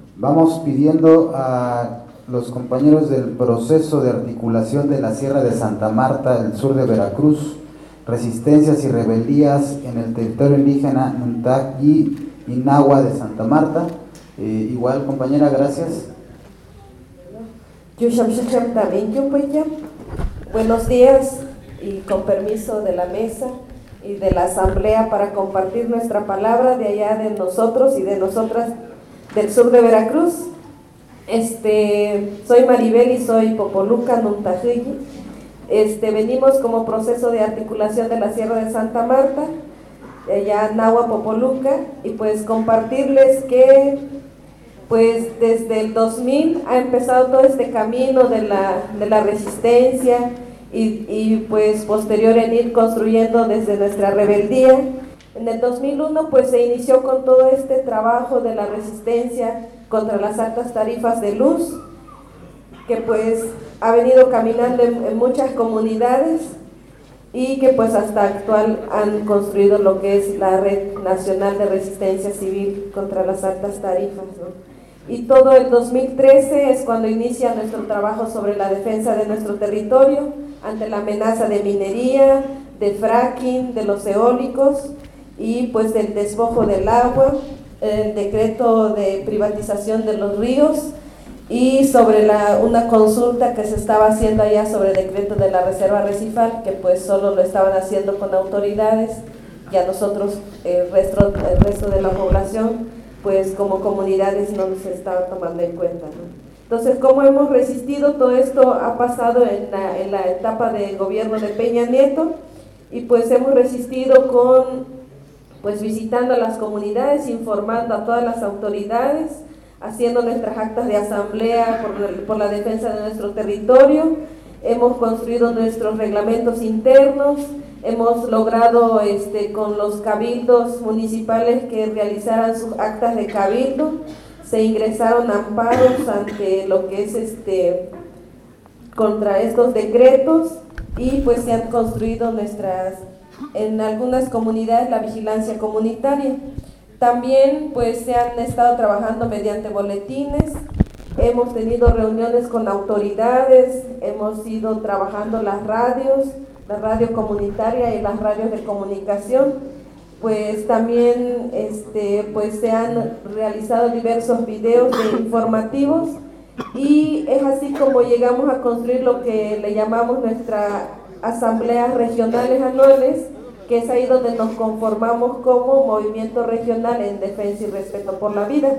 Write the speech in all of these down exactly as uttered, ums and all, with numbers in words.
Vamos pidiendo a los compañeros del proceso de articulación de la Sierra de Santa Marta, el sur de Veracruz, resistencias y rebeldías en el territorio indígena Nuntac y Inagua de Santa Marta. Eh, igual, compañera, gracias. Buenos días, y con permiso de la mesa y de la asamblea para compartir nuestra palabra de allá de nosotros y de nosotras del sur de Veracruz. Este, soy Maribel y soy Popoluca Nuntajilli. Este, venimos como proceso de articulación de la Sierra de Santa Marta, allá Nahua Popoluca, y pues compartirles que pues desde el dos mil ha empezado todo este camino de la, de la resistencia y, y pues posterior en ir construyendo desde nuestra rebeldía. En el dos mil uno pues se inició con todo este trabajo de la resistencia contra las altas tarifas de luz, que pues ha venido caminando en, en muchas comunidades y que pues hasta actual han construido lo que es la Red Nacional de Resistencia Civil contra las Altas Tarifas, ¿no? Y todo el dos mil trece es cuando inicia nuestro trabajo sobre la defensa de nuestro territorio ante la amenaza de minería, de fracking, de los eólicos y pues del despojo del agua, el decreto de privatización de los ríos y sobre la, una consulta que se estaba haciendo allá sobre el decreto de la reserva arrecifal, que pues solo lo estaban haciendo con autoridades, y a nosotros, el resto, el resto de la población, pues como comunidades no se estaba tomando en cuenta, ¿no? Entonces, ¿cómo hemos resistido? Todo esto ha pasado en la, en la etapa de gobierno de Peña Nieto, y pues hemos resistido con, pues visitando a las comunidades, informando a todas las autoridades, haciendo nuestras actas de asamblea por, por la defensa de nuestro territorio. Hemos construido nuestros reglamentos internos, hemos logrado este, con los cabildos municipales que realizaran sus actas de cabildo, se ingresaron amparos ante lo que es este, contra estos decretos, y pues se han construido nuestras, en algunas comunidades, la vigilancia comunitaria. También pues se han estado trabajando mediante boletines, hemos tenido reuniones con autoridades, hemos ido trabajando las radios, la radio comunitaria y las radios de comunicación, pues también este, pues se han realizado diversos videos de informativos, y es así como llegamos a construir lo que le llamamos nuestra asambleas regionales anuales, que es ahí donde nos conformamos como movimiento regional en defensa y respeto por la vida.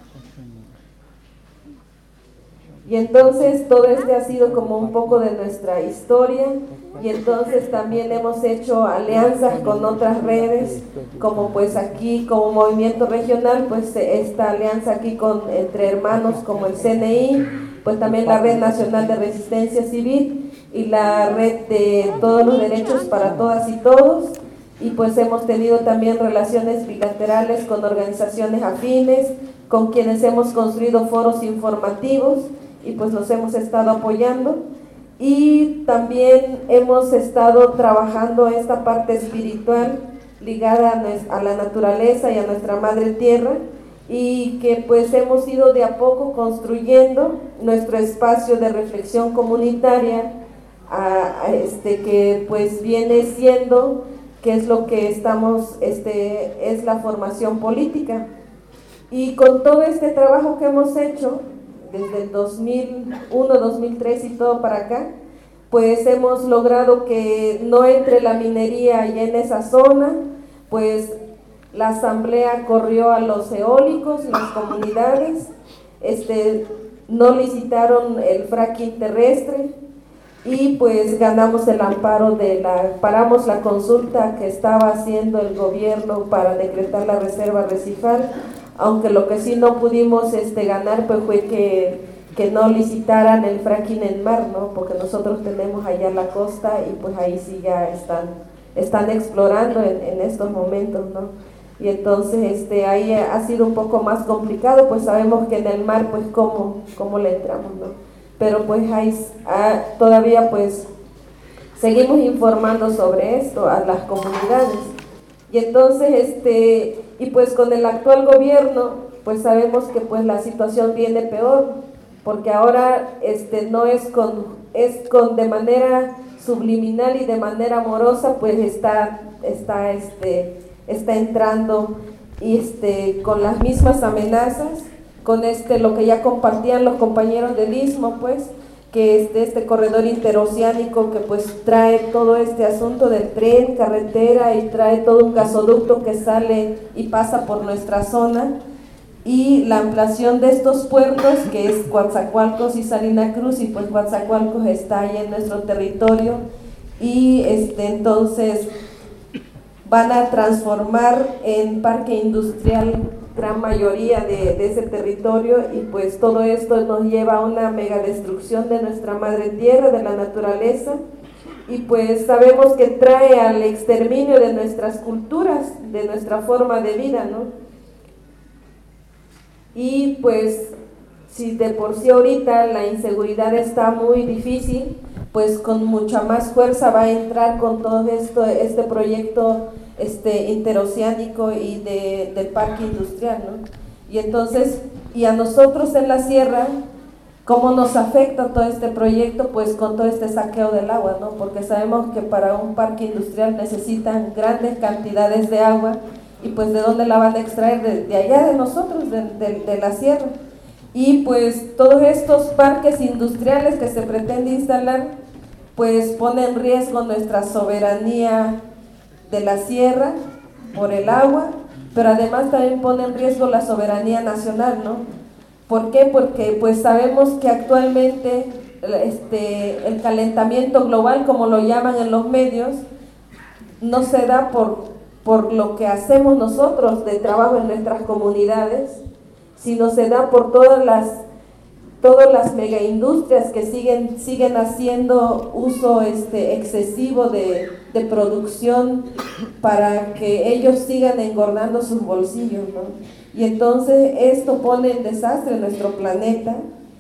Y entonces todo este ha sido como un poco de nuestra historia, y entonces también hemos hecho alianzas con otras redes, como pues aquí como movimiento regional, pues esta alianza aquí con entre hermanos como el C N I, pues también la Red Nacional de Resistencia Civil y la Red de Todos los Derechos para Todas y Todos, y pues hemos tenido también relaciones bilaterales con organizaciones afines, con quienes hemos construido foros informativos, y pues los hemos estado apoyando, y también hemos estado trabajando esta parte espiritual ligada a la naturaleza y a nuestra madre tierra, y que pues hemos ido de a poco construyendo nuestro espacio de reflexión comunitaria, a, a este que pues viene siendo, que es lo que estamos, este, es la formación política. Y con todo este trabajo que hemos hecho desde el dos mil uno, dos mil tres y todo para acá, pues hemos logrado que no entre la minería ya en esa zona, pues la asamblea corrió a los eólicos, las comunidades, este, no licitaron el fracking terrestre, y pues ganamos el amparo de la, paramos la consulta que estaba haciendo el gobierno para decretar la reserva arrecifal, aunque lo que sí no pudimos este, ganar pues fue que, que no licitaran el fracking en mar, ¿no? Porque nosotros tenemos allá la costa, y pues ahí sí ya están, están explorando en, en estos momentos, ¿no? Y entonces este, ahí ha sido un poco más complicado, pues sabemos que en el mar pues cómo, cómo le entramos, ¿no? Pero pues ahí ah, todavía pues seguimos informando sobre esto a las comunidades. Y entonces, este, y pues con el actual gobierno, pues sabemos que pues la situación viene peor, porque ahora este, no es con, es con de manera subliminal y de manera amorosa, pues está, está, este, está entrando y este, con las mismas amenazas, con este, lo que ya compartían los compañeros del Istmo, pues, que este, este corredor interoceánico que pues trae todo este asunto del tren, carretera y trae todo un gasoducto que sale y pasa por nuestra zona, y la ampliación de estos puertos que es Coatzacoalcos y Salina Cruz, y pues Coatzacoalcos está ahí en nuestro territorio, y este, entonces van a transformar en parque industrial gran mayoría de, de ese territorio, y pues todo esto nos lleva a una mega destrucción de nuestra madre tierra, de la naturaleza, y pues sabemos que trae al exterminio de nuestras culturas, de nuestra forma de vida, ¿no? Y pues si de por sí ahorita la inseguridad está muy difícil, pues con mucha más fuerza va a entrar con todo esto, este proyecto este, interoceánico y de, del parque industrial, ¿no? Y entonces, y a nosotros en la sierra, ¿cómo nos afecta todo este proyecto? Pues con todo este saqueo del agua, ¿no? Porque sabemos que para un parque industrial necesitan grandes cantidades de agua, y pues ¿de dónde la van a extraer? De, de allá de nosotros, de, de, de la sierra. Y pues todos estos parques industriales que se pretende instalar, pues ponen en riesgo nuestra soberanía de la sierra por el agua, pero además también pone en riesgo la soberanía nacional, ¿no? ¿Por qué? Porque pues sabemos que actualmente este, el calentamiento global, como lo llaman en los medios, no se da por, por lo que hacemos nosotros de trabajo en nuestras comunidades, sino se da por todas las todas las megaindustrias que siguen, siguen haciendo uso este, excesivo de, de producción para que ellos sigan engordando sus bolsillos, ¿no? Y entonces esto pone en desastre nuestro planeta,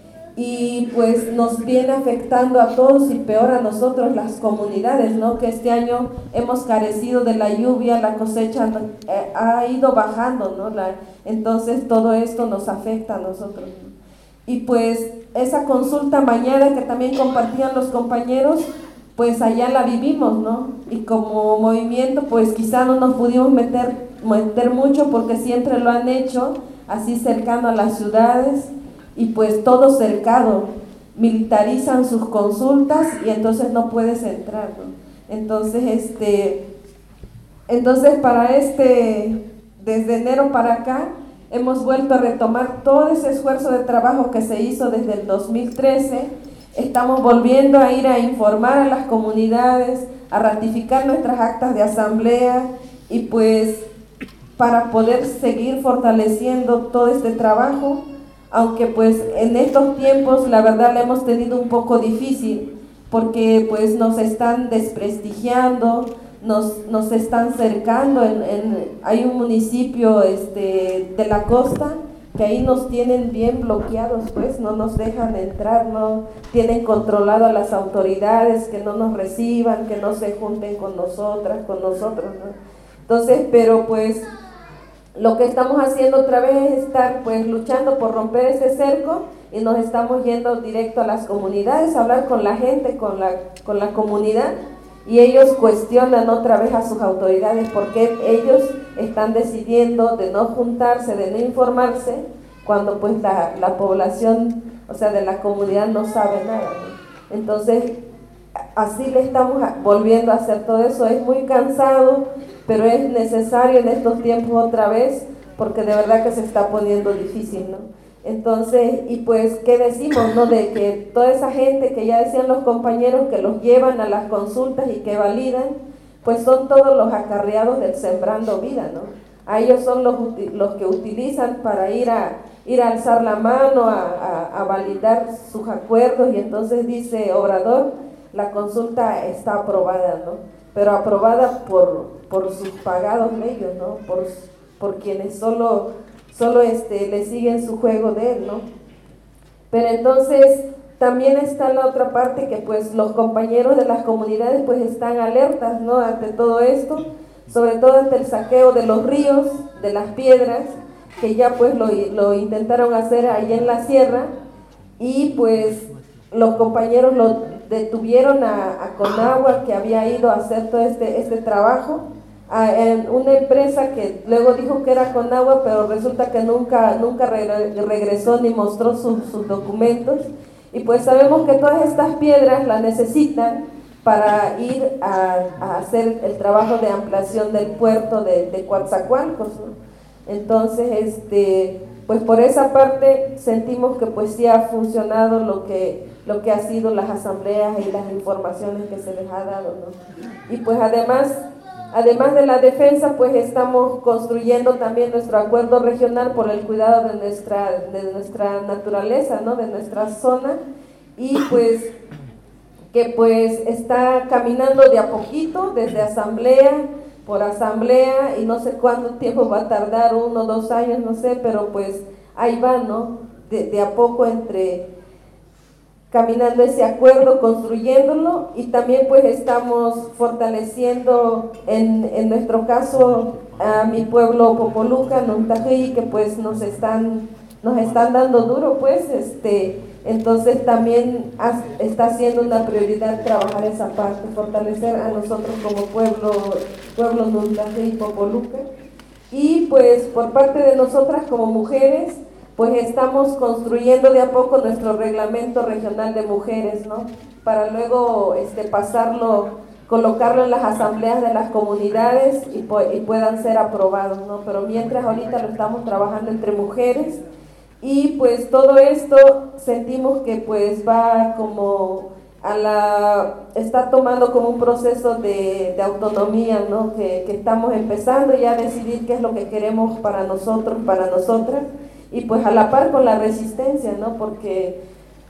y pues nos viene afectando a todos y peor a nosotros, las comunidades, ¿no? Que este año hemos carecido de la lluvia, la cosecha eh, ha ido bajando, ¿no? La, entonces todo esto nos afecta a nosotros, ¿no? Y pues esa consulta mañana que también compartían los compañeros, pues allá la vivimos, ¿no? Y como movimiento pues quizá no nos pudimos meter, meter mucho, porque siempre lo han hecho así cercano a las ciudades, y pues todo cercado, militarizan sus consultas y entonces no puedes entrar, ¿no? Entonces, este, entonces para este, desde enero para acá, hemos vuelto a retomar todo ese esfuerzo de trabajo que se hizo desde el dos mil trece, estamos volviendo a ir a informar a las comunidades, a ratificar nuestras actas de asamblea, y pues para poder seguir fortaleciendo todo este trabajo, aunque pues en estos tiempos la verdad la hemos tenido un poco difícil, porque pues nos están desprestigiando, nos, nos están cercando, en, en, hay un municipio este, de la costa que ahí nos tienen bien bloqueados, pues no nos dejan entrar, no tienen controlado a las autoridades, que no nos reciban, que no se junten con nosotras, con nosotros, ¿no? Entonces, pero pues lo que estamos haciendo otra vez es estar pues luchando por romper ese cerco, y nos estamos yendo directo a las comunidades, a hablar con la gente, con la, con la comunidad, y ellos cuestionan otra vez a sus autoridades porque ellos están decidiendo de no juntarse, de no informarse, cuando pues la, la población, o sea, de la comunidad no sabe nada, ¿no? Entonces, así le estamos volviendo a hacer todo eso. Es muy cansado, pero es necesario en estos tiempos otra vez, porque de verdad que se está poniendo difícil, ¿no? Entonces, y pues, ¿qué decimos, no? De que toda esa gente que ya decían los compañeros que los llevan a las consultas y que validan, pues son todos los acarreados del Sembrando Vida, ¿no? A ellos son los, los que utilizan para ir a, ir a alzar la mano, a, a, a validar sus acuerdos, y entonces dice Obrador, la consulta está aprobada, ¿no? Pero aprobada por, por sus pagados medios, ¿no? Por, por quienes solo... solo este, le siguen su juego de él, ¿no? Pero entonces también está la otra parte, que pues los compañeros de las comunidades pues están alertas, ¿no? Ante todo esto, sobre todo ante el saqueo de los ríos, de las piedras, que ya pues lo, lo intentaron hacer ahí en la sierra, y pues los compañeros lo detuvieron a, a Conagua, que había ido a hacer todo este, este trabajo, a, en una empresa que luego dijo que era Conagua, pero resulta que nunca, nunca re, regresó ni mostró su, sus documentos. Y pues sabemos que todas estas piedras las necesitan para ir a, a hacer el trabajo de ampliación del puerto de, de Coatzacoalcos, ¿no? Entonces, este, pues por esa parte sentimos que pues sí ha funcionado lo que, lo que ha sido las asambleas y las informaciones que se les ha dado, ¿no? Y pues además, además de la defensa, pues estamos construyendo también nuestro acuerdo regional por el cuidado de nuestra, de nuestra naturaleza, ¿no? De nuestra zona, y pues que pues está caminando de a poquito, desde asamblea por asamblea, y no sé cuánto tiempo va a tardar, uno o dos años, no sé, pero pues ahí va, ¿no? De, de a poco entre caminando ese acuerdo, construyéndolo, y también pues estamos fortaleciendo en, en nuestro caso a mi pueblo Popoluca, Nuntají, que pues nos están, nos están dando duro, pues, este, entonces también has, está siendo una prioridad trabajar esa parte, fortalecer a nosotros como pueblo, pueblo Nuntají y Popoluca. Y pues por parte de nosotras como mujeres, pues estamos construyendo de a poco nuestro reglamento regional de mujeres, ¿no? Para luego este, pasarlo, colocarlo en las asambleas de las comunidades y, y puedan ser aprobados, ¿no? Pero mientras ahorita lo estamos trabajando entre mujeres, y pues todo esto sentimos que pues va como a la, está tomando como un proceso de, de autonomía, ¿no? Que, que estamos empezando ya a decidir qué es lo que queremos para nosotros, para nosotras, y pues a la par con la resistencia, ¿no? Porque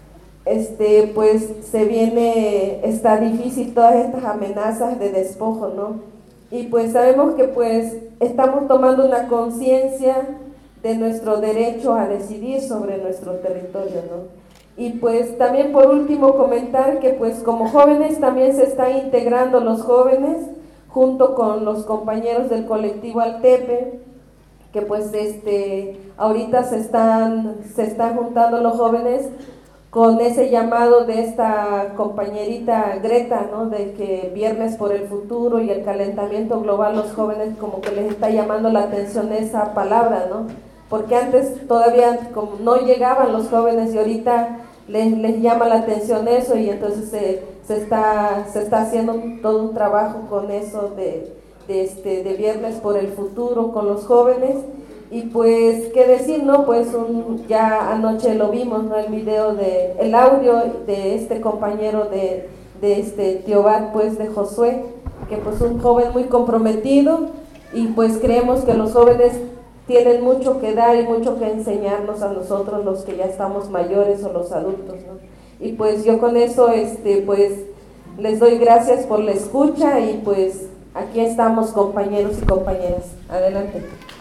este pues se viene, está difícil todas estas amenazas de despojo, ¿no? Y pues sabemos que pues estamos tomando una conciencia de nuestro derecho a decidir sobre nuestro territorio, ¿no? Y pues también por último comentar que pues como jóvenes también se están integrando los jóvenes junto con los compañeros del colectivo Altepe, que pues este ahorita se están se están juntando los jóvenes con ese llamado de esta compañerita Greta, ¿no? De que Viernes por el Futuro y el calentamiento global, los jóvenes como que les está llamando la atención esa palabra, ¿no? Porque antes todavía como no llegaban los jóvenes, y ahorita les, les llama la atención eso, y entonces se, se, está, se está haciendo todo un trabajo con eso de, de, este, de Viernes por el Futuro con los jóvenes. Y pues, ¿qué decir, no? Pues un, ya anoche lo vimos, ¿no? El video, de, el audio de este compañero de, de este Teobat, pues de Josué, que pues un joven muy comprometido, y pues creemos que los jóvenes tienen mucho que dar y mucho que enseñarnos a nosotros los que ya estamos mayores o los adultos, ¿no? Y pues yo con eso este pues les doy gracias por la escucha, y pues aquí estamos compañeros y compañeras. Adelante.